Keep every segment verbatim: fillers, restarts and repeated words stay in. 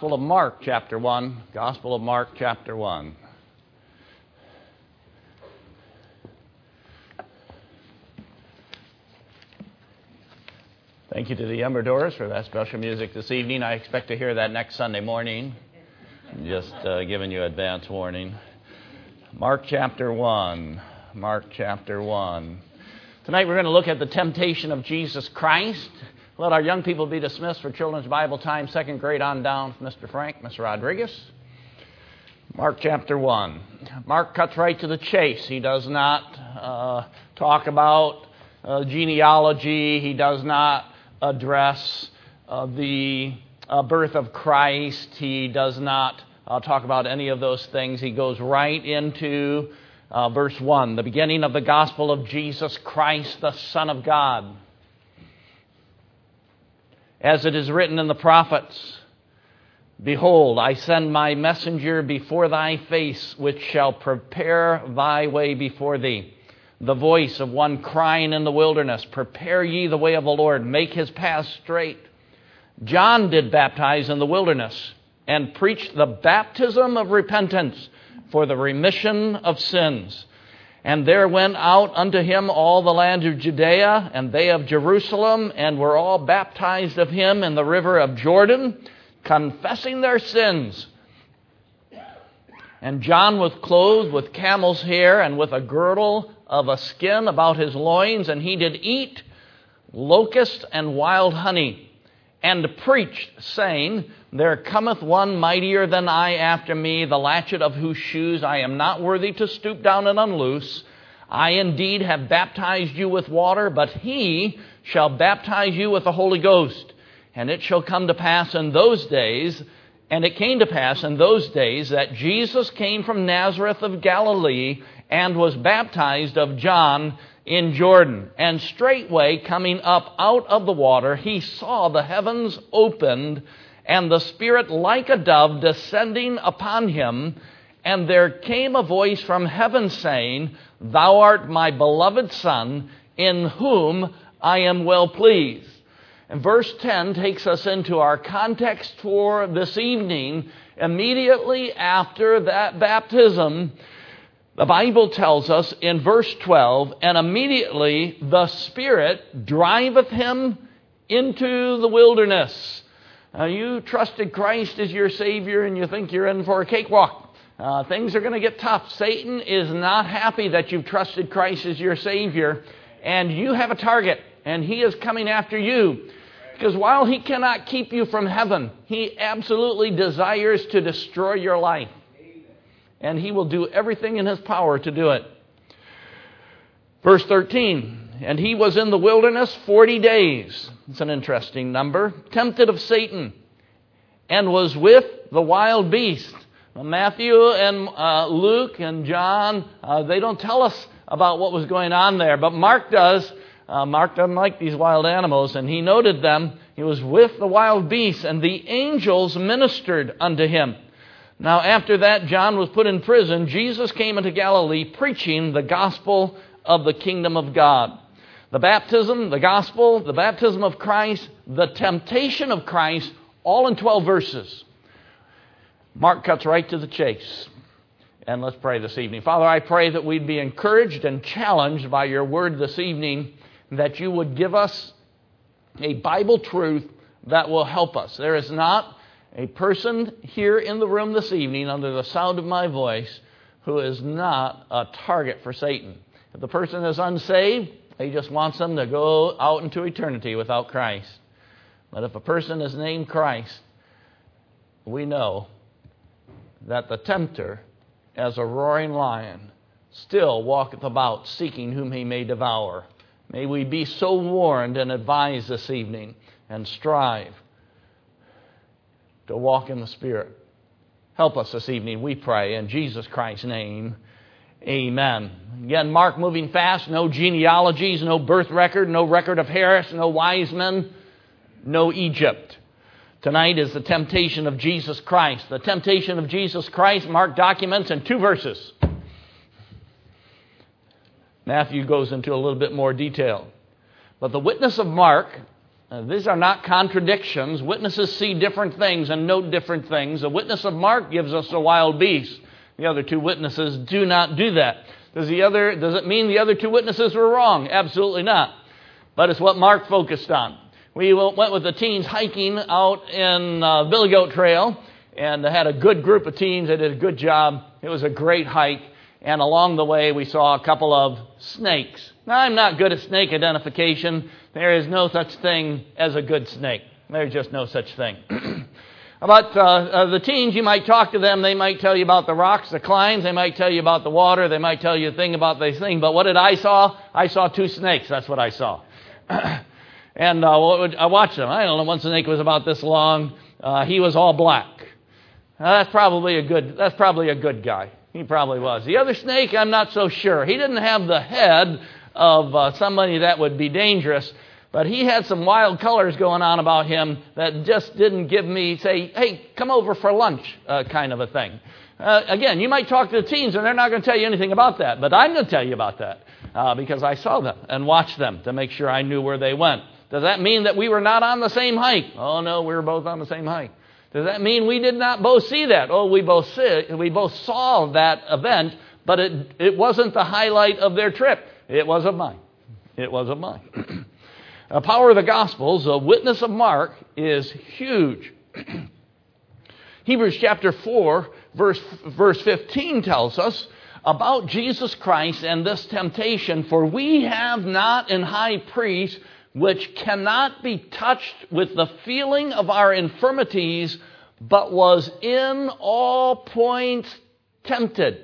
Gospel of Mark, chapter one. Gospel of Mark, chapter one. Thank you to the Embradors for that special music this evening. I expect to hear that next Sunday morning. Just uh, giving you advance warning. Mark chapter one. Mark chapter one. Tonight we're going to look at the temptation of Jesus Christ. Let our young people be dismissed for Children's Bible Time, second grade on down. Mister Frank, Mister Rodriguez. Mark chapter one. Mark cuts right to the chase. He does not uh, talk about uh, genealogy. He does not address uh, the uh, birth of Christ. He does not uh, talk about any of those things. He goes right into uh, verse one, the beginning of the gospel of Jesus Christ, the Son of God. As it is written in the prophets, behold, I send my messenger before thy face, which shall prepare thy way before thee. The voice of one crying in the wilderness, prepare ye the way of the Lord, make his path straight. John did baptize in the wilderness, and preached the baptism of repentance for the remission of sins. And there went out unto him all the land of Judea, and they of Jerusalem, and were all baptized of him in the river of Jordan, confessing their sins. And John was clothed with camel's hair, and with a girdle of a skin about his loins, and he did eat locust and wild honey, and preached, saying, there cometh one mightier than I after me, the latchet of whose shoes I am not worthy to stoop down and unloose. I indeed have baptized you with water, but he shall baptize you with the Holy Ghost. And it shall come to pass in those days, and it came to pass in those days, that Jesus came from Nazareth of Galilee, and was baptized of John in Jordan. And straightway coming up out of the water, he saw the heavens opened, and the Spirit like a dove descending upon him. And there came a voice from heaven saying, thou art my beloved Son, in whom I am well pleased. And verse ten takes us into our context for this evening. Immediately after that baptism, the Bible tells us in verse twelve, and immediately the Spirit driveth him into the wilderness. Now, you trusted Christ as your Savior and you think you're in for a cakewalk. Uh, things are going to get tough. Satan is not happy that you've trusted Christ as your Savior, and you have a target, and he is coming after you. Because while he cannot keep you from heaven, he absolutely desires to destroy your life. And he will do everything in his power to do it. Verse thirteen, and he was in the wilderness forty days. It's an interesting number. Tempted of Satan, and was with the wild beast. Now, Matthew and uh, Luke and John, uh, they don't tell us about what was going on there, but Mark does. Uh, Mark doesn't like these wild animals, and he noted them. He was with the wild beasts, and the angels ministered unto him. Now, after that, John was put in prison. Jesus came into Galilee preaching the gospel of the kingdom of God. The baptism, the gospel, the baptism of Christ, the temptation of Christ, all in twelve verses. Mark cuts right to the chase. And let's pray this evening. Father, I pray that we'd be encouraged and challenged by your word this evening, that you would give us a Bible truth that will help us. There is not a person here in the room this evening under the sound of my voice who is not a target for Satan. If the person is unsaved, he just wants them to go out into eternity without Christ. But if a person is named Christ, we know that the tempter, as a roaring lion, still walketh about seeking whom he may devour. May we be so warned and advised this evening and strive to walk in the Spirit. Help us this evening, we pray, in Jesus Christ's name. Amen. Again, Mark moving fast. No genealogies, no birth record, no record of Harris, no wise men, no Egypt. Tonight is the temptation of Jesus Christ. The temptation of Jesus Christ, Mark documents in two verses. Matthew goes into a little bit more detail. But the witness of Mark Uh, these are not contradictions. Witnesses see different things and note different things. The witness of Mark gives us a wild beast. The other two witnesses do not do that. Does the other? Does it mean the other two witnesses were wrong? Absolutely not. But it's what Mark focused on. We went with the teens hiking out in uh, Billy Goat Trail, and had a good group of teens. They did a good job. It was a great hike. And along the way, we saw a couple of snakes. Now, I'm not good at snake identification. There is no such thing as a good snake. There's just no such thing. About uh, uh, the teens, you might talk to them. They might tell you about the rocks, the climbs. They might tell you about the water. They might tell you a thing about this thing. But what did I saw? I saw two snakes. That's what I saw. And uh, I watched them. I don't know, one snake was about this long. Uh, he was all black. Uh, that's probably a good. That's probably a good guy. He probably was. The other snake, I'm not so sure. He didn't have the head of uh, somebody that would be dangerous, but he had some wild colors going on about him that just didn't give me, say, hey, come over for lunch uh, kind of a thing. Uh, again, you might talk to the teens, and they're not going to tell you anything about that, but I'm going to tell you about that uh, because I saw them and watched them to make sure I knew where they went. Does that mean that we were not on the same hike? Oh, no, we were both on the same hike. Does that mean we did not both see that? Oh, we both see, we both saw that event, but it it wasn't the highlight of their trip. It was of mine. It was of mine. The power of the Gospels, the witness of Mark, is huge. Hebrews chapter four, verse verse fifteen tells us about Jesus Christ and this temptation. For we have not an high priest which cannot be touched with the feeling of our infirmities, but was in all points tempted,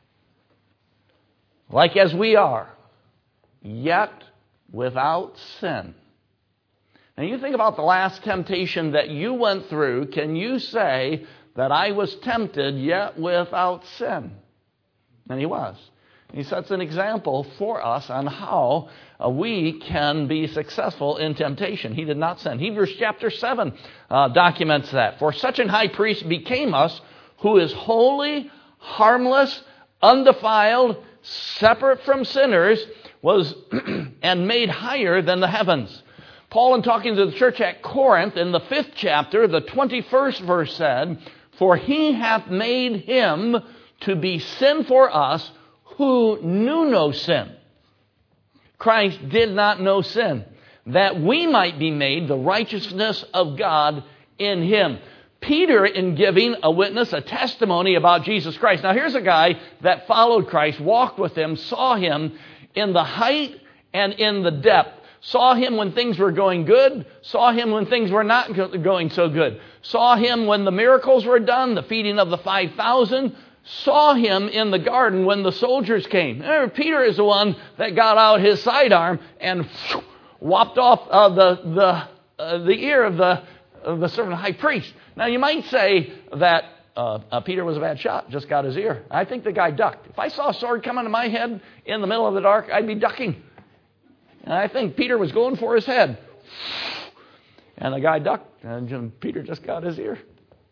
like as we are, yet without sin. Now you think about the last temptation that you went through. Can you say that I was tempted, yet without sin? And he was. He sets an example for us on how uh, we can be successful in temptation. He did not sin. Hebrews chapter seven uh, documents that. For such an high priest became us, who is holy, harmless, undefiled, separate from sinners, was and made higher than the heavens. Paul, in talking to the church at Corinth, in the fifth chapter, the twenty-first verse said, For he hath made him to be sin for us, who knew no sin. Christ did not know sin, that we might be made the righteousness of God in him. Peter, in giving a witness, a testimony about Jesus Christ. Now here's a guy that followed Christ, walked with him, saw him in the height and in the depth. Saw him when things were going good. Saw him when things were not going so good. Saw him when the miracles were done, the feeding of the five thousand. Saw him in the garden when the soldiers came. Peter is the one that got out his sidearm and whew, whopped off uh, the the uh, the ear of the of the servant high priest. Now you might say that uh, uh, Peter was a bad shot, just got his ear. I think the guy ducked. If I saw a sword coming to my head in the middle of the dark, I'd be ducking. And I think Peter was going for his head, and the guy ducked, and Peter just got his ear.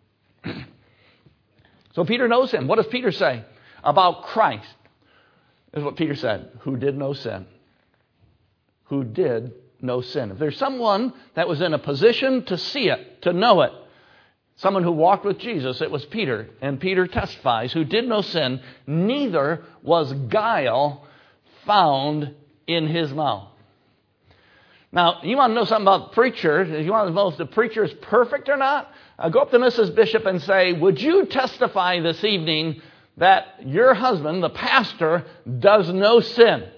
So Peter knows him. What does Peter say about Christ? This is what Peter said, who did no sin. Who did no sin. If there's someone that was in a position to see it, to know it, someone who walked with Jesus, it was Peter. And Peter testifies, who did no sin, neither was guile found in his mouth. Now, you want to know something about the preacher? You want to know if the preacher is perfect or not? Uh, go up to Missus Bishop and say, would you testify this evening that your husband, the pastor, does no sin?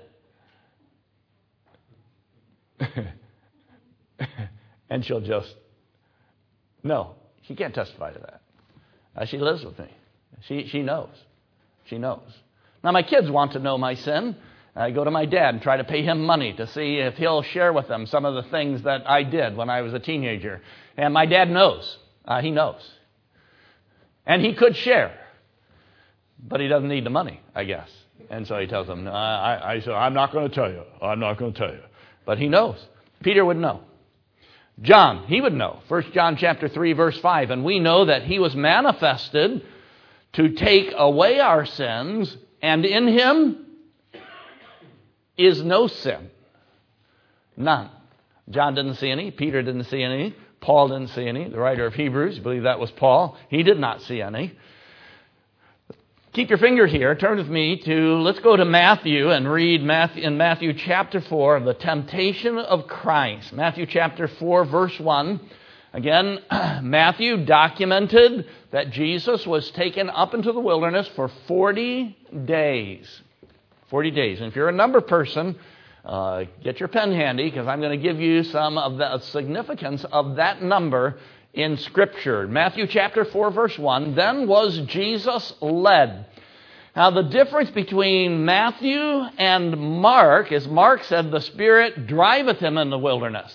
And she'll just, no, she can't testify to that. Uh, she lives with me. She, she knows. She knows. Now, my kids want to know my sin. I go to my dad and try to pay him money to see if he'll share with them some of the things that I did when I was a teenager. And my dad knows. Uh, he knows. And he could share. But he doesn't need the money, I guess. And so he tells them, no, I, I, so I'm not going to tell you. I'm not going to tell you. But he knows. Peter would know. John, he would know. First John chapter three, verse five. And we know that he was manifested to take away our sins, and in him is no sin. None. John didn't see any. Peter didn't see any. Paul didn't see any. The writer of Hebrews, I believe that was Paul. He did not see any. Keep your finger here. Turn with me to, let's go to Matthew and read Matthew, in Matthew chapter four, the temptation of Christ. Matthew chapter four, verse one. Again, Matthew documented that Jesus was taken up into the wilderness for forty days. forty days. And if you're a number person, uh, get your pen handy, because I'm going to give you some of the significance of that number in Scripture. Matthew chapter four, verse one. Then was Jesus led. Now, the difference between Matthew and Mark is Mark said the Spirit driveth him in the wilderness.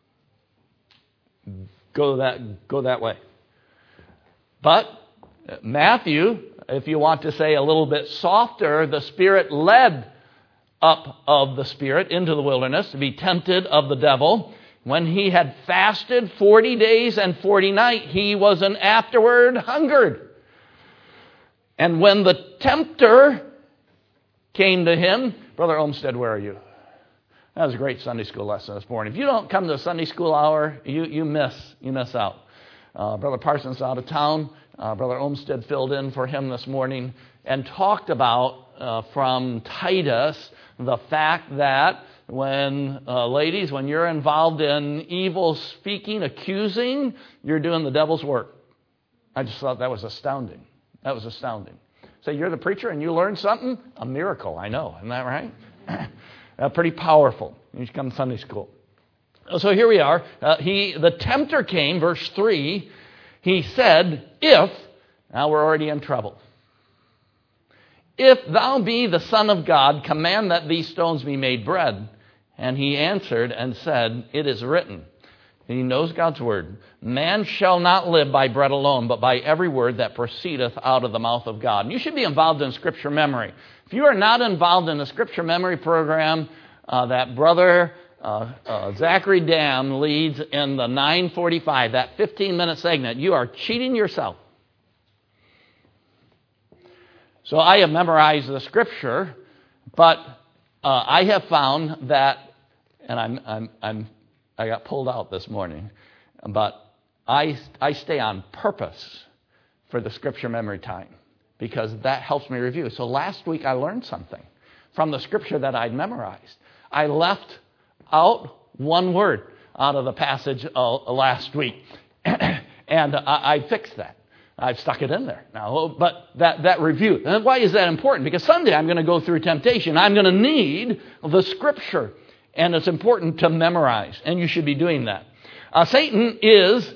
Go that, go that way. But Matthew, if you want to say a little bit softer, the Spirit led up of the Spirit into the wilderness to be tempted of the devil. When he had fasted forty days and forty nights, he was an afterward hungered. And when the tempter came to him, Brother Olmsted, where are you? That was a great Sunday school lesson this morning. If you don't come to the Sunday school hour, you, you miss you miss out. Uh, Brother Parsons out of town. Uh, Brother Olmsted filled in for him this morning and talked about uh, from Titus the fact that when, uh, ladies, when you're involved in evil speaking, accusing, you're doing the devil's work. I just thought that was astounding. That was astounding. So you're the preacher and you learned something? A miracle, I know. Isn't that right? uh, pretty powerful. You should come to Sunday school. So here we are. Uh, he, the tempter came, verse three. He said, if, now we're already in trouble. If thou be the Son of God, command that these stones be made bread. And he answered and said, it is written. And he knows God's word. Man shall not live by bread alone, but by every word that proceedeth out of the mouth of God. And you should be involved in Scripture memory. If you are not involved in the Scripture memory program uh, that Brother uh, uh, Zachary Dam leads in the nine forty-five, that fifteen-minute segment, you are cheating yourself. So I have memorized the Scripture, but uh, I have found that, and I'm I'm I'm I got pulled out this morning, but I I stay on purpose for the Scripture memory time because that helps me review. So last week I learned something from the Scripture that I'd memorized. I left out one word out of the passage uh, last week, and I, I fixed that. I've stuck it in there now, but that, that review. And why is that important? Because Sunday I'm going to go through temptation. I'm going to need the Scripture, and it's important to memorize, and you should be doing that. Uh, Satan is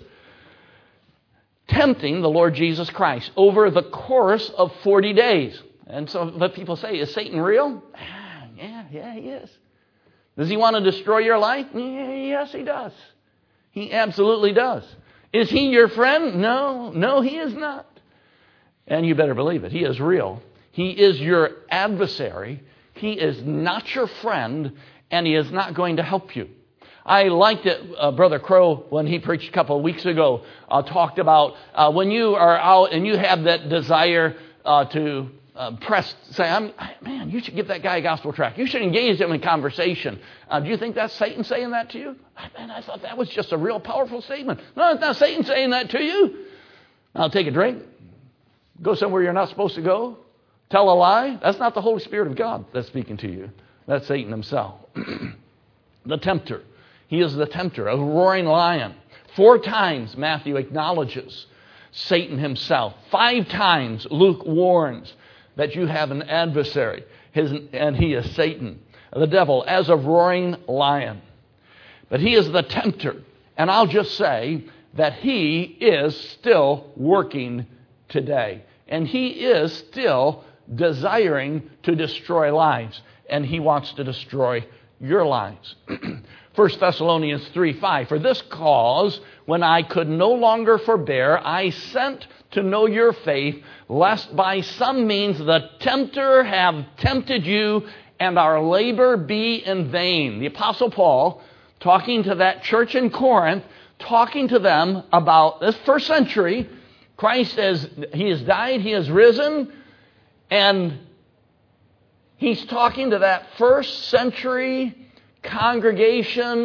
tempting the Lord Jesus Christ over the course of forty days. And so what people say, is Satan real? Yeah, yeah, he is. Does he want to destroy your life? Yes, he does. He absolutely does. Is he your friend? No, no, he is not. And you better believe it. He is real. He is your adversary. He is not your friend, and he is not going to help you. I liked it, uh, Brother Crow, when he preached a couple of weeks ago, uh, talked about uh, when you are out and you have that desire uh, to uh, press, say, I'm, man, you should give that guy a gospel tract. You should engage him in conversation. Uh, do you think that's Satan saying that to you? Man, I thought that was just a real powerful statement. No, it's not Satan saying that to you. Now take a drink. Go somewhere you're not supposed to go. Tell a lie. That's not the Holy Spirit of God that's speaking to you. That's Satan himself. The tempter. He is the tempter, a roaring lion. Four times Matthew acknowledges Satan himself. Five times Luke warns that you have an adversary, his, and he is Satan, the devil, as a roaring lion. But he is the tempter. And I'll just say that he is still working today. And he is still desiring to destroy lives. And he wants to destroy your lives. First Thessalonians three five, for this cause, when I could no longer forbear, I sent to know your faith, lest by some means the tempter have tempted you, and our labor be in vain. The Apostle Paul, talking to that church in Corinth, talking to them about this first century, Christ has, he has died, he has risen, and he's talking to that first century congregation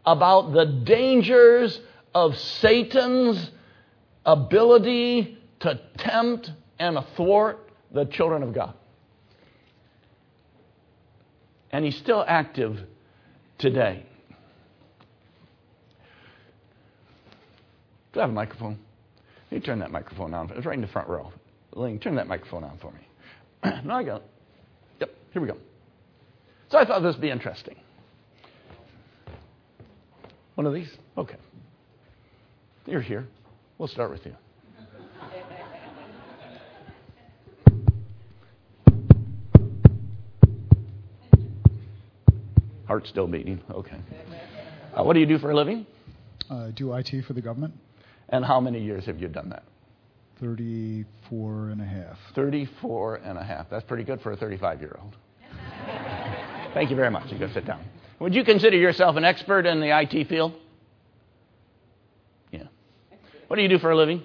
about the dangers of Satan's ability to tempt and thwart the children of God. And he's still active today. Do I have a microphone? You turn that microphone on. It's right in the front row. Ling, turn that microphone on for me. No, I got it. Yep, here we go. So I thought this would be interesting. One of these? Okay. You're here. We'll start with you. Heart still beating. Okay. Uh, what do you do for a living? I uh, do I T for the government. And how many years have you done that? thirty-four and a half. thirty-four and a half. That's pretty good for a thirty-five-year-old. Thank you very much. You go sit down. Would you consider yourself an expert in the I T field? Yeah. What do you do for a living?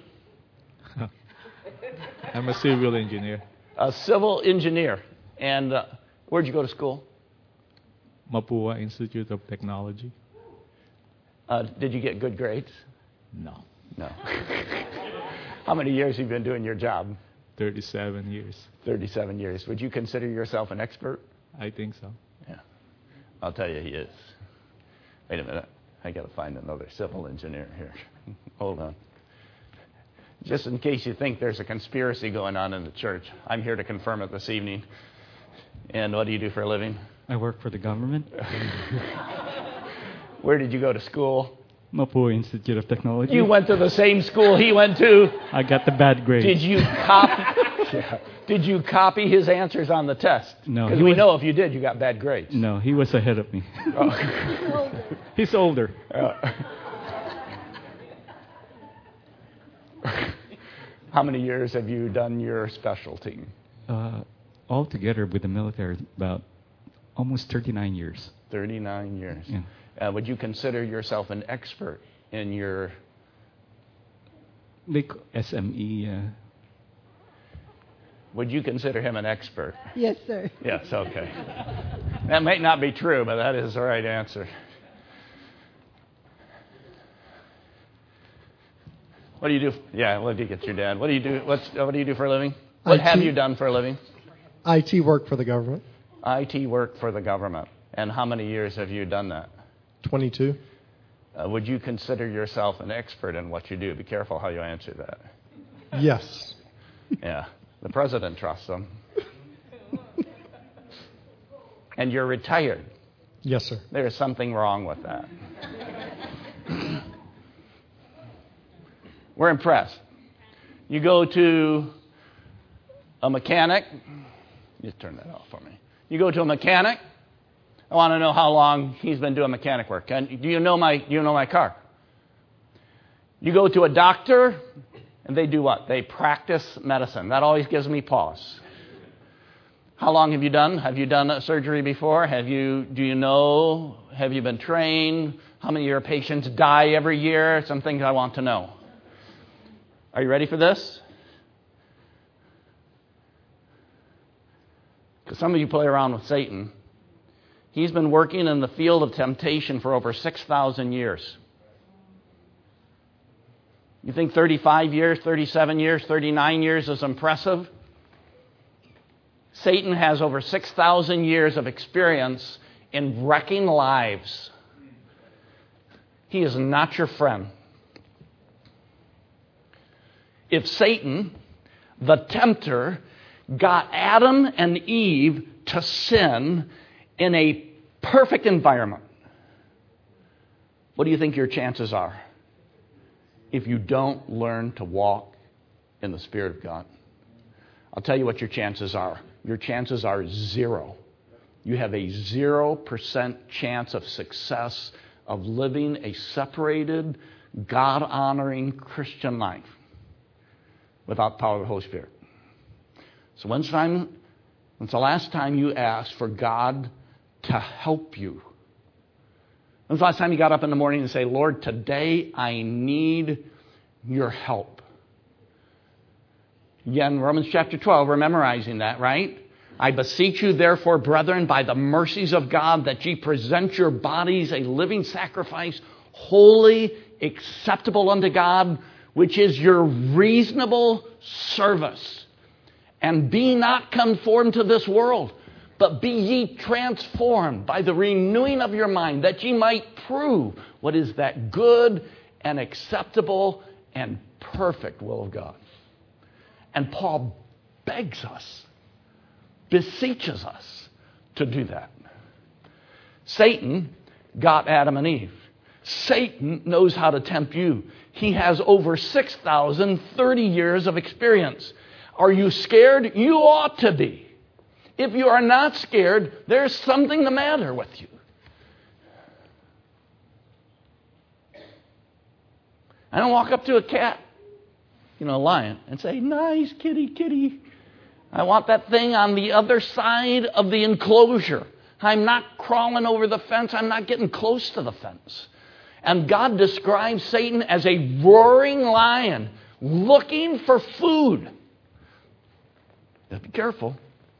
I'm a civil engineer. A civil engineer. And uh, where'd you go to school? Mapua Institute of Technology. Uh, did you get good grades? No. No. How many years have you been doing your job? thirty-seven years. thirty-seven years. Would you consider yourself an expert? I think so. Yeah. I'll tell you he is. Wait a minute. I got to find another civil engineer here. Hold on. Just in case you think there's a conspiracy going on in the church, I'm here to confirm it this evening. And what do you do for a living? I work for the government. Where did you go to school? Mapua Institute of Technology. You went to the same school he went to. I got the bad grades. Did you copy? Yeah. Did you copy his answers on the test? No. Because we was, know if you did, you got bad grades. No, he was ahead of me. Oh. He's older. Uh, how many years have you done your specialty? Uh, altogether with the military, about almost thirty-nine years. thirty-nine years. Yeah. Uh, would you consider yourself an expert in your... Like S M E. Uh... Would you consider him an expert? Yes, sir. Yes, okay. That might not be true, but that is the right answer. What do you do? Yeah, let me get your dad. What do you do? What's, what do you do for a living? What I T, have you done for a living? I T work for the government. I T work for the government. And how many years have you done that? twenty-two. Uh, would you consider yourself an expert in what you do? Be careful how you answer that. Yes. Yeah. The president trusts them. And you're retired. Yes, sir. There's something wrong with that. We're impressed. You go to a mechanic. Just turn that off for me. You go to a mechanic. I want to know how long he's been doing mechanic work. And do you know my do you know my car? You go to a doctor, and they do what? They practice medicine. That always gives me pause. How long have you done? Have you done a surgery before? Have you do you know? Have you been trained? How many of your patients die every year? Some things I want to know. Are you ready for this? Because some of you play around with Satan. He's been working in the field of temptation for over six thousand years. You think thirty-five years, thirty-seven years, thirty-nine years is impressive? Satan has over six thousand years of experience in wrecking lives. He is not your friend. If Satan, the tempter, got Adam and Eve to sin in a perfect environment, what do you think your chances are if you don't learn to walk in the Spirit of God? I'll tell you what your chances are. Your chances are zero. You have a zero percent chance of success of living a separated, God-honoring Christian life without the power of the Holy Spirit. So when's time? When's the last time you asked for God to help you? When's the last time you got up in the morning and say, Lord, today I need your help? Again, Romans chapter twelve, we're memorizing that, right? I beseech you, therefore, brethren, by the mercies of God, that ye present your bodies a living sacrifice, holy, acceptable unto God, which is your reasonable service. And be not conformed to this world, but be ye transformed by the renewing of your mind, that ye might prove what is that good and acceptable and perfect will of God. And Paul begs us, beseeches us to do that. Satan got Adam and Eve. Satan knows how to tempt you. He has over six thousand thirty years of experience. Are you scared? You ought to be. If you are not scared, there's something the matter with you. I don't walk up to a cat, you know, a lion, and say, nice kitty, kitty. I want that thing on the other side of the enclosure. I'm not crawling over the fence. I'm not getting close to the fence. And God describes Satan as a roaring lion looking for food. Now be careful.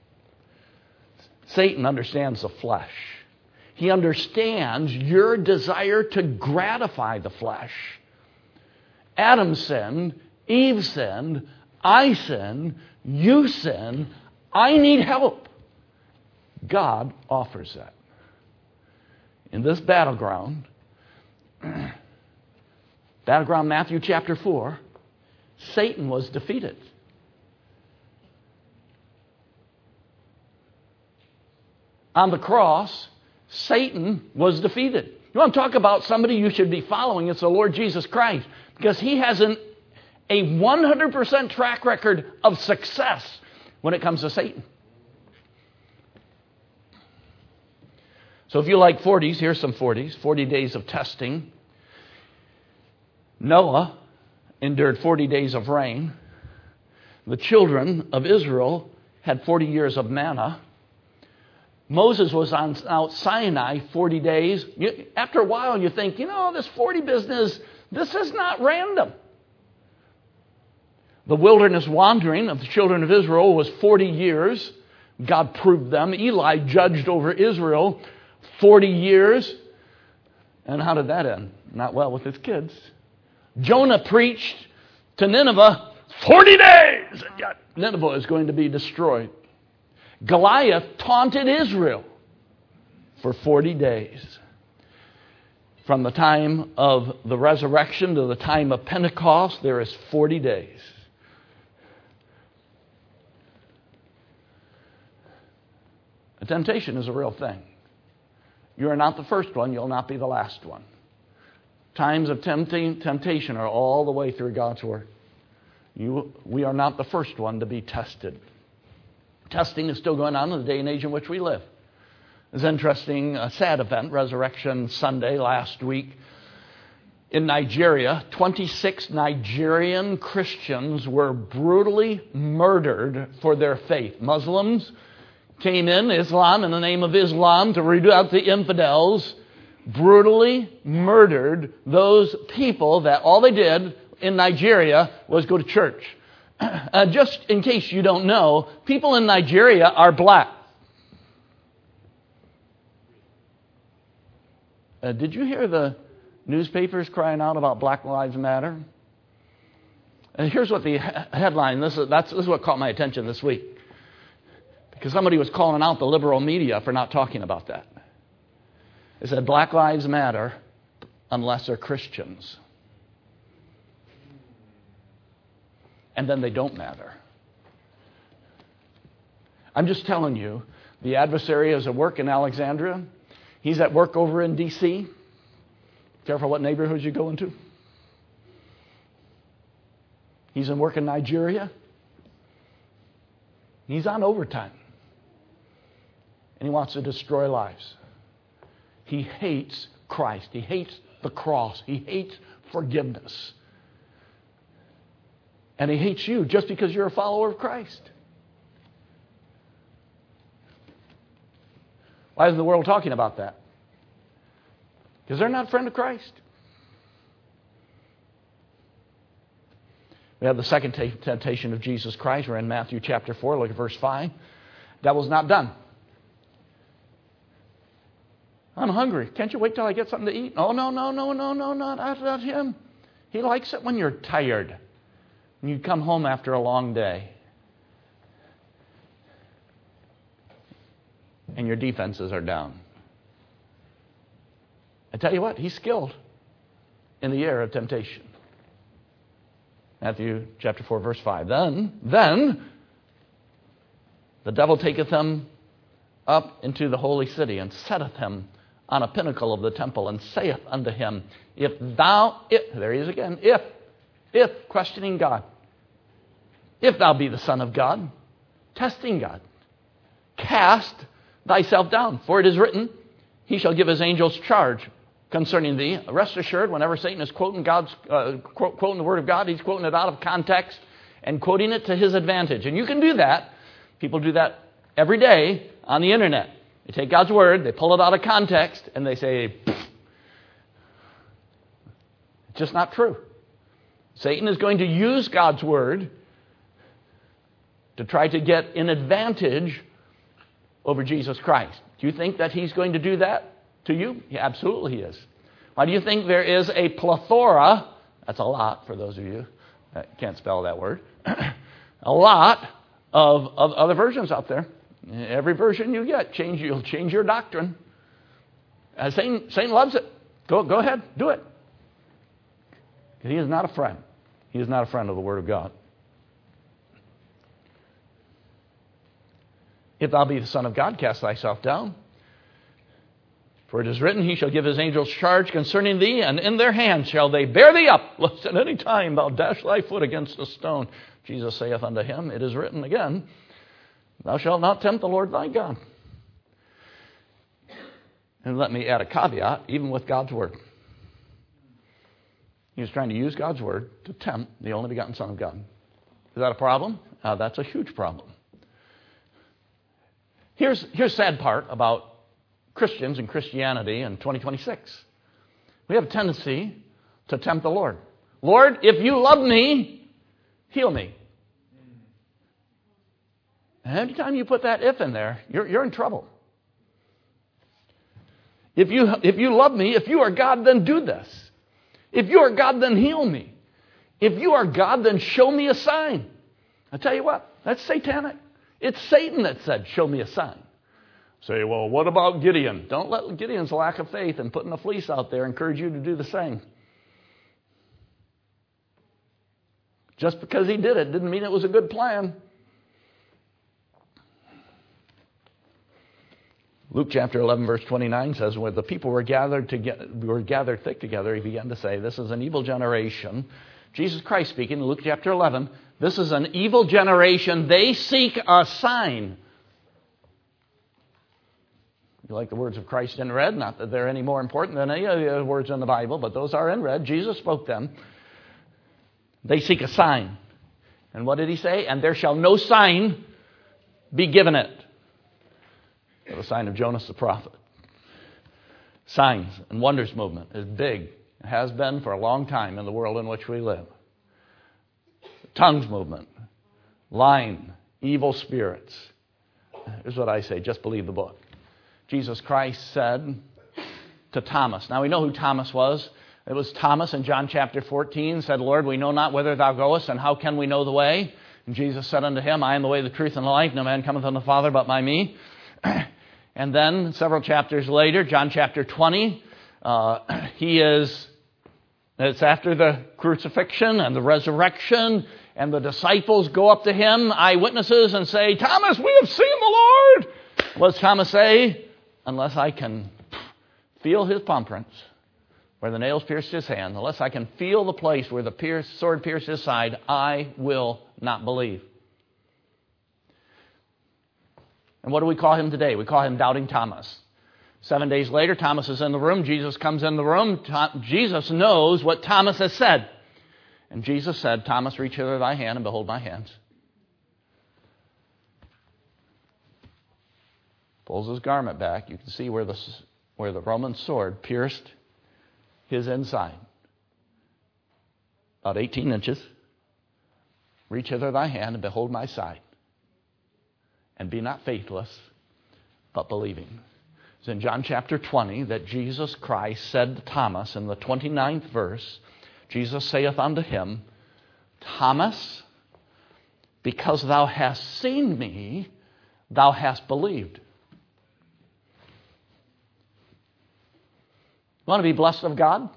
Satan understands the flesh. He understands your desire to gratify the flesh. Adam sinned, Eve sinned, I sinned, you sinned, I need help. God offers that. In this battleground, battleground Matthew chapter four, Satan was defeated. On the cross, Satan was defeated. You want to talk about somebody you should be following? It's the Lord Jesus Christ. Because he has an, a one hundred percent track record of success when it comes to Satan. So if you like forties, here's some forties. forty days of testing. Noah endured forty days of rain. The children of Israel had forty years of manna. Moses was on Mount Sinai forty days. You, after a while, you think, you know, this forty business, this is not random. The wilderness wandering of the children of Israel was forty years. God proved them. Eli judged over Israel forty years. And how did that end? Not well with his kids. Jonah preached to Nineveh forty days. And yet Nineveh is going to be destroyed. Goliath taunted Israel for forty days. From the time of the resurrection to the time of Pentecost, there is forty days. A temptation is a real thing. You are not the first one, you'll not be the last one. Times of tempting, temptation are all the way through God's Word. You, we are not the first one to be tested. Testing is still going on in the day and age in which we live. It's an interesting, a sad event, Resurrection Sunday last week. In Nigeria, twenty-six Nigerian Christians were brutally murdered for their faith. Muslims came in, Islam, in the name of Islam, to root out the infidels, brutally murdered those people that all they did in Nigeria was go to church. Uh, just in case you don't know, people in Nigeria are black. Uh, did you hear the newspapers crying out about Black Lives Matter? And here's what the he- headline, this is, that's, this is what caught my attention this week. Because somebody was calling out the liberal media for not talking about that. It said, Black Lives Matter unless they're Christians. And then they don't matter. I'm just telling you, the adversary is at work in Alexandria. He's at work over in D C. Careful what neighborhoods you go into. He's in work in Nigeria. He's on overtime. And he wants to destroy lives. He hates Christ. He hates the cross. He hates forgiveness. And he hates you just because you're a follower of Christ. Why isn't the world talking about that? Because they're not a friend of Christ. We have the second t- temptation of Jesus Christ. We're in Matthew chapter four. Look at verse five. Devil's not done. I'm hungry. Can't you wait till I get something to eat? Oh, no, no, no, no, no, no, not, not him. He likes it when you're tired. When you come home after a long day. And your defenses are down. I tell you what, he's skilled in the air of temptation. Matthew chapter four, verse five. Then, then, the devil taketh him up into the holy city, and setteth him on a pinnacle of the temple, and saith unto him, If thou, if, there he is again, if, if, questioning God, if thou be the Son of God, testing God, cast thyself down, for it is written, He shall give His angels charge concerning thee. Rest assured, whenever Satan is quoting God's uh, quoting the Word of God, he's quoting it out of context and quoting it to his advantage. And you can do that. People do that every day on the internet. They take God's Word, they pull it out of context, and they say, it's just not true. Satan is going to use God's Word to try to get an advantage over Jesus Christ. Do you think that he's going to do that to you? Yeah, absolutely he is. Why do you think there is a plethora, that's a lot for those of you that can't spell that word, a lot of, of other versions out there. Every version you get, change you'll change your doctrine. Uh, Satan, Satan loves it. Go, go ahead, do it. Because he is not a friend. He is not a friend of the Word of God. If thou be the Son of God, cast thyself down. For it is written, He shall give His angels charge concerning thee, and in their hands shall they bear thee up, lest at any time thou dash thy foot against a stone. Jesus saith unto him, It is written again, Thou shalt not tempt the Lord thy God. And let me add a caveat, even with God's Word. He was trying to use God's Word to tempt the only begotten Son of God. Is that a problem? Uh, that's a huge problem. Here's here's the sad part about Christians and Christianity in twenty twenty-six. We have a tendency to tempt the Lord. Lord, if you love me, heal me. And every time you put that if in there, you're, you're in trouble. If you, if you love me, if you are God, then do this. If you are God, then heal me. If you are God, then show me a sign. I tell you what, that's satanic. It's Satan that said, show me a sign. Say, well, what about Gideon? Don't let Gideon's lack of faith and putting the fleece out there encourage you to do the same. Just because he did it didn't mean it was a good plan. Luke chapter eleven, verse twenty-nine says, when the people were gathered together, were gathered thick together, he began to say, this is an evil generation. Jesus Christ speaking in Luke chapter eleven, this is an evil generation. They seek a sign. You like the words of Christ in red? Not that they're any more important than any of the words in the Bible, but those are in red. Jesus spoke them. They seek a sign. And what did he say? And there shall no sign be given it. The sign of Jonas the prophet. Signs and wonders movement is big. It has been for a long time in the world in which we live. Tongues movement. Lying. Evil spirits. Here's what I say. Just believe the book. Jesus Christ said to Thomas. Now we know who Thomas was. It was Thomas in John chapter fourteen said, Lord, we know not whither thou goest, and how can we know the way? And Jesus said unto him, I am the way, the truth, and the life. No man cometh unto the Father but by me. And then several chapters later, John chapter twenty, uh, he is, it's after the crucifixion and the resurrection, and the disciples go up to him, eyewitnesses, and say, Thomas, we have seen the Lord. What does Thomas say? Unless I can feel his palm prints, where the nails pierced his hand, unless I can feel the place where the pierce, sword pierced his side, I will not believe. And what do we call him today? We call him Doubting Thomas. Seven days later, Thomas is in the room. Jesus comes in the room. Th- Jesus knows what Thomas has said. And Jesus said, Thomas, reach hither thy hand and behold my hands. Pulls his garment back. You can see where the, where the Roman sword pierced his inside. About eighteen inches. Reach hither thy hand and behold my side. and be not faithless, but believing. It's in John chapter twenty that Jesus Christ said to Thomas in the twenty-ninth verse, Jesus saith unto him, Thomas, because thou hast seen me, thou hast believed. You want to be blessed of God?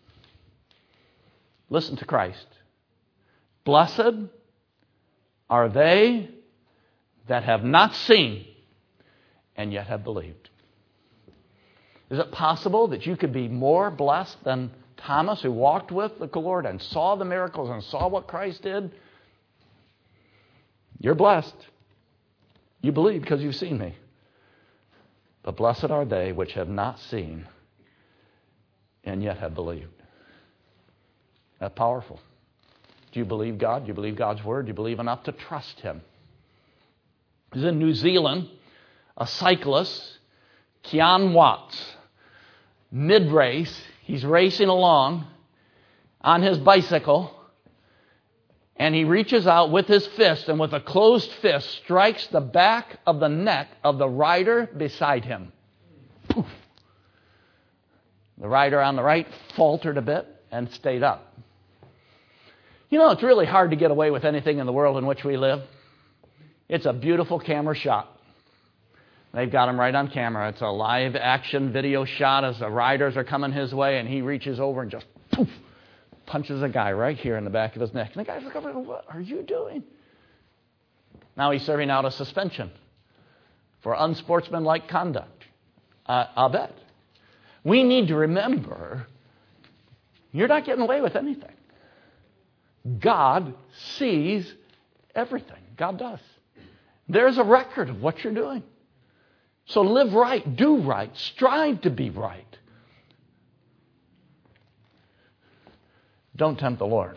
Listen to Christ. Blessed are they that have not seen and yet have believed. Is it possible that you could be more blessed than Thomas, who walked with the Lord and saw the miracles and saw what Christ did? You're blessed. You believe because you've seen me. But blessed are they which have not seen and yet have believed. That's powerful. Do you believe God? Do you believe God's Word? Do you believe enough to trust Him? He's in New Zealand, a cyclist, Kean Watts, mid-race, he's racing along on his bicycle, and he reaches out with his fist, and with a closed fist strikes the back of the neck of the rider beside him. Poof. The rider on the right faltered a bit and stayed up. You know, it's really hard to get away with anything in the world in which we live. It's a beautiful camera shot. They've got him right on camera. It's a live action video shot as the riders are coming his way, and he reaches over and just poof, punches a guy right here in the back of his neck. And the guy's like, what are you doing? Now he's serving out a suspension for unsportsmanlike conduct. Uh, I'll bet. We need to remember, you're not getting away with anything. God sees everything. God does. There's a record of what you're doing. So live right, do right, strive to be right. Don't tempt the Lord.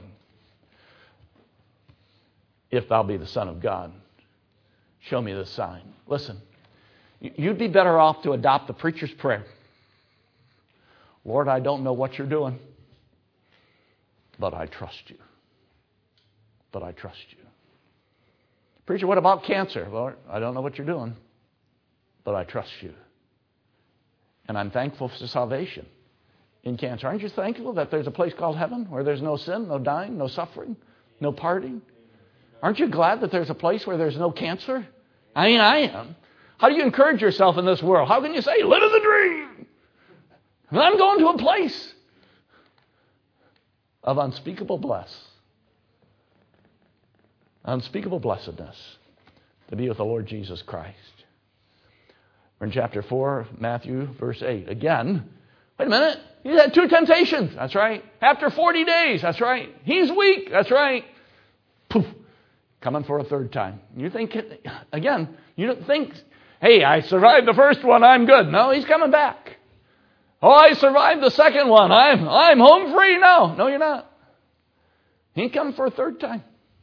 If thou be the Son of God, show me this sign. Listen, you'd be better off to adopt the preacher's prayer. Lord, I don't know what you're doing, but I trust you. But I trust you. Preacher, what about cancer? Lord, I don't know what you're doing, but I trust you. And I'm thankful for salvation in cancer. Aren't you thankful that there's a place called heaven where there's no sin, no dying, no suffering, no parting? Aren't you glad that there's a place where there's no cancer? I mean, I am. How do you encourage yourself in this world? How can you say, live in the dream? And I'm going to a place of unspeakable bliss. Unspeakable blessedness to be with the Lord Jesus Christ. We're in chapter four of Matthew, verse eight. Again, wait a minute. He's had two temptations. That's right. After forty days. That's right. He's weak. That's right. Poof. Coming for a third time. You think, again, you don't think, hey, I survived the first one. I'm good. No, he's coming back. Oh, I survived the second one. I'm, I'm home free now. No, you're not. He coming for a third time.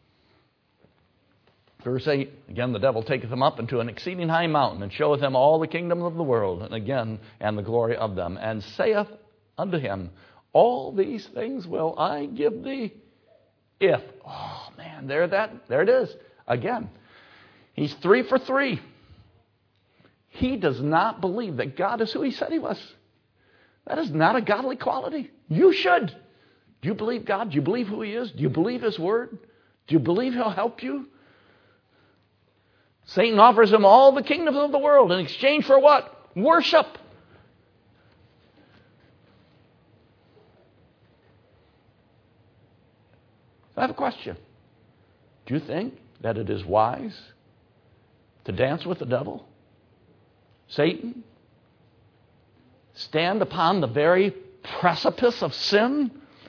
Verse eight, again, the devil taketh him up into an exceeding high mountain, and showeth him all the kingdoms of the world, and again, and the glory of them, and saith unto him, all these things will I give thee, if. Oh, man, there that, there it is. Again, he's three for three. He does not believe that God is who he said he was. That is not a godly quality. You should. Do you believe God? Do you believe who he is? Do you believe his word? Do you believe he'll help you? Satan offers him all the kingdoms of the world in exchange for what? Worship. I have a question. Do you think that it is wise to dance with the devil? Satan? Stand upon the very precipice of sin?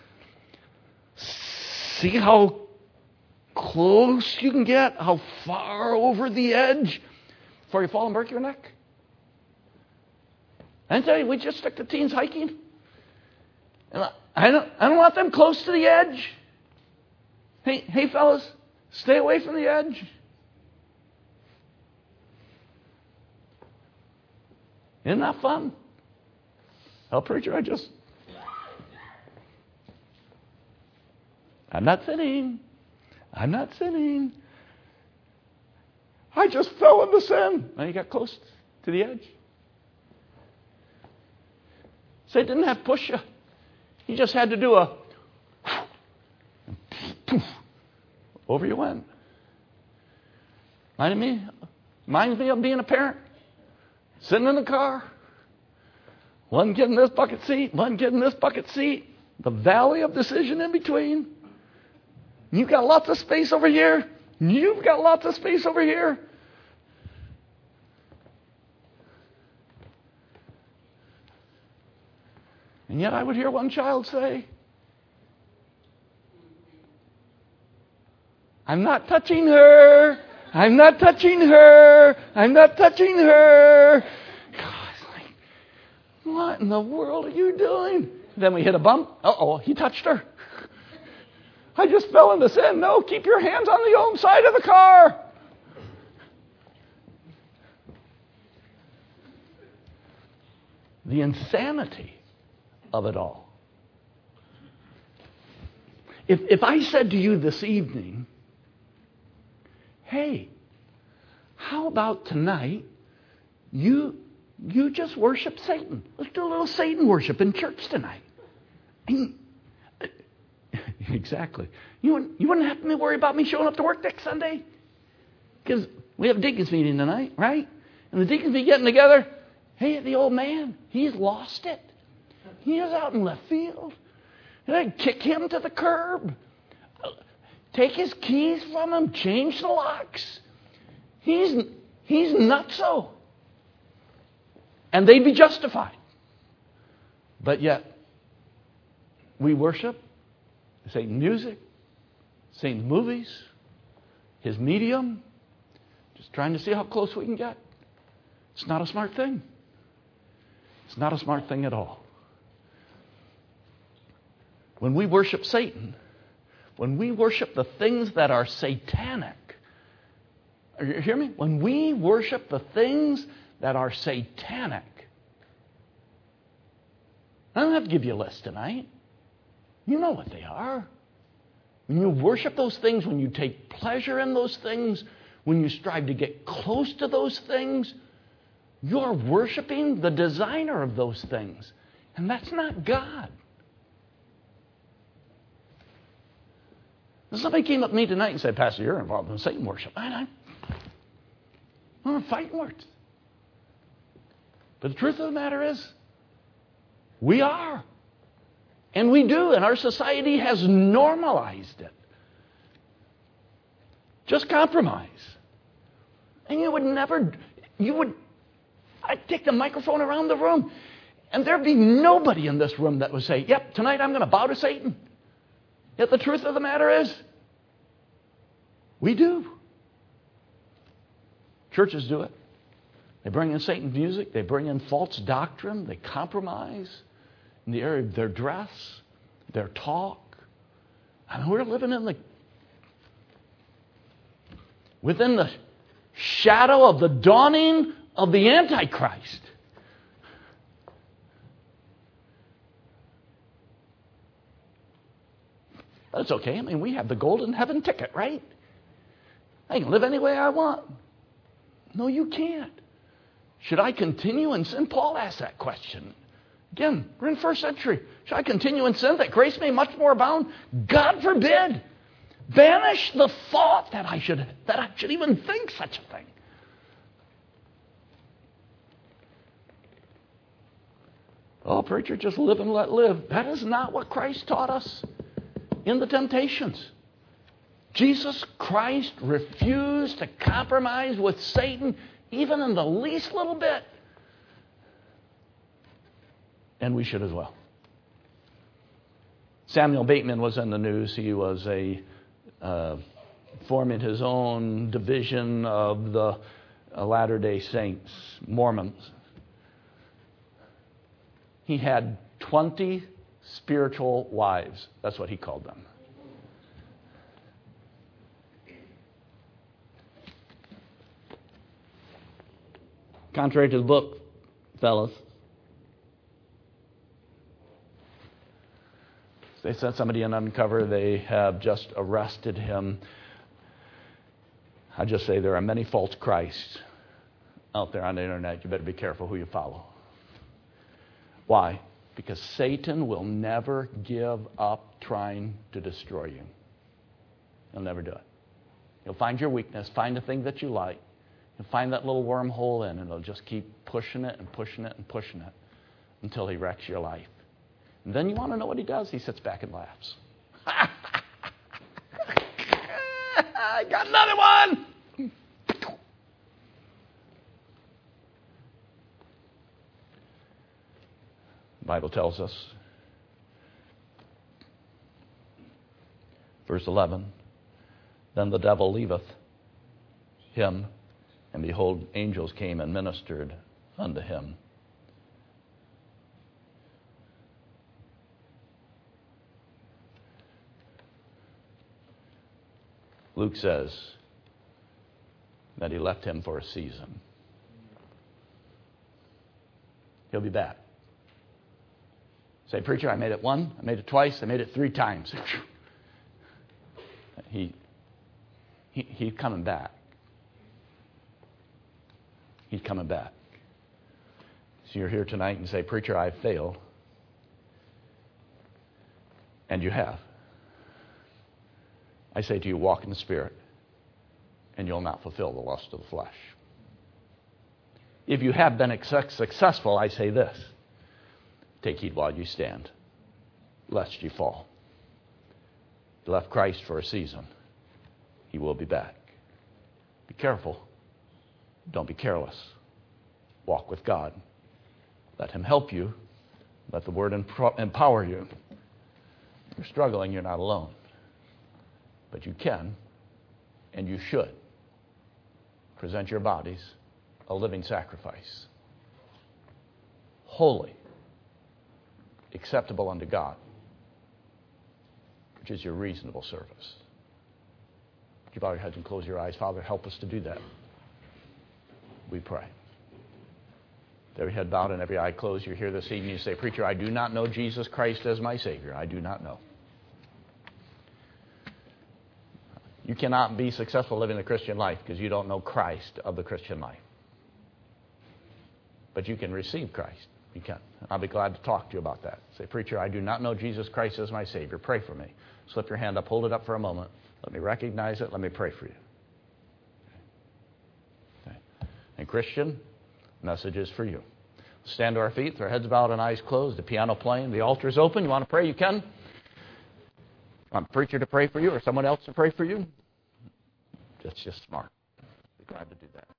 See how close you can get, how far over the edge before you fall and break your neck? I tell you, we just took the teens hiking. And I don't, I don't want them close to the edge. Hey, hey, fellas, stay away from the edge. Isn't that fun? Oh, preacher, I just... I'm not sinning. I'm not sinning. I I just fell into sin. Now you got close to the edge. Satan didn't have to push you. He just had to do a poof, over you went. Reminds me, reminds me of being a parent. Sitting in the car. One kid in this bucket seat, one kid in this bucket seat. The valley of decision in between. You've got lots of space over here. You've got lots of space over here. And yet I would hear one child say, I'm not touching her. I'm not touching her. I'm not touching her. God, it's like, what in the world are you doing? Then we hit a bump. Uh-oh, he touched her. I just fell into sin. No, keep your hands on the home side of the car. The insanity of it all. If, if I said to you this evening, hey, how about tonight you you just worship Satan? Let's do a little Satan worship in church tonight. And, uh, exactly. You wouldn't, you wouldn't have to worry about me showing up to work next Sunday. Because we have a deacons meeting tonight, right? And the deacons be getting together. Hey, the old man, he's lost it. He is out in left field. And I'd kick him to the curb. Take his keys from him. Change the locks. He's, he's nutso. And they'd be justified. But yet, we worship Satan's music, Satan's movies, his medium, just trying to see how close we can get. It's not a smart thing. It's not a smart thing at all. When we worship Satan, when we worship the things that are satanic, you hear me? When we worship the things that are satanic, I don't have to give you a list tonight. You know what they are. When you worship those things, when you take pleasure in those things, when you strive to get close to those things, you're worshiping the designer of those things. And that's not God. Somebody came up to me tonight and said, Pastor, you're involved in Satan worship. And I'm, I'm fighting words. But the truth of the matter is, we are. And we do. And our society has normalized it. Just compromise. And you would never, you would, I'd take the microphone around the room, and there'd be nobody in this room that would say, yep, tonight I'm going to bow to Satan. Yet the truth of the matter is, we do. Churches do it. They bring in Satan's music. They bring in false doctrine. They compromise in the area of their dress, their talk. I mean, we're living in the within the shadow of the dawning of the Antichrist. That's okay. I mean, we have the golden heaven ticket, right? I can live any way I want. No, you can't. Should I continue in sin? Paul asked that question. Again, we're in the first century. Should I continue in sin that grace may much more abound? God forbid. Banish the thought that I should that I should even think such a thing. Oh, preacher, just live and let live. That is not what Christ taught us in the temptations. Jesus Christ refused to compromise with Satan even in the least little bit. And we should as well. Samuel Bateman was in the news. He was a uh, forming his own division of the uh, Latter-day Saints, Mormons. He had twenty spiritual wives. That's what he called them. Contrary to the book, fellas, they sent somebody in undercover. They have just arrested him. I just say there are many false Christs out there on the internet. You better be careful who you follow. Why? Because Satan will never give up trying to destroy you. He'll never do it. He'll find your weakness, find the thing that you like, he'll find that little wormhole in, and he'll just keep pushing it and pushing it and pushing it until he wrecks your life. And then you want to know what he does? He sits back and laughs. I got another one! The Bible tells us, verse eleven, then the devil leaveth him, and behold, angels came and ministered unto him. Luke says that he left him for a season. He'll be back. Say, preacher, I made it one, I made it twice, I made it three times. he, he He's coming back. He's coming back. So you're here tonight and say, preacher, I failed. And you have. I say to you, walk in the Spirit, and you'll not fulfill the lust of the flesh. If you have been successful, I say this, take heed while you stand, lest you fall. You left Christ for a season. He will be back. Be careful. Don't be careless. Walk with God. Let him help you. Let the Word empower you. If you're struggling, you're not alone. But you can, and you should, present your bodies a living sacrifice, holy, acceptable unto God, which is your reasonable service. Would you bow your heads and close your eyes? Father, help us to do that. We pray. With every head bowed and every eye closed, you're here this evening, you say, preacher, I do not know Jesus Christ as my Savior. I do not know. You cannot be successful living the Christian life because you don't know Christ of the Christian life. But you can receive Christ. You can. I'll be glad to talk to you about that. Say, preacher, I do not know Jesus Christ as my Savior. Pray for me. Slip your hand up. Hold it up for a moment. Let me recognize it. Let me pray for you. Okay. And Christian, message is for you. Stand to our feet with our heads bowed and eyes closed. The piano playing. The altar is open. You want to pray? You can. Want a preacher to pray for you or someone else to pray for you? That's just smart. Be glad to do that.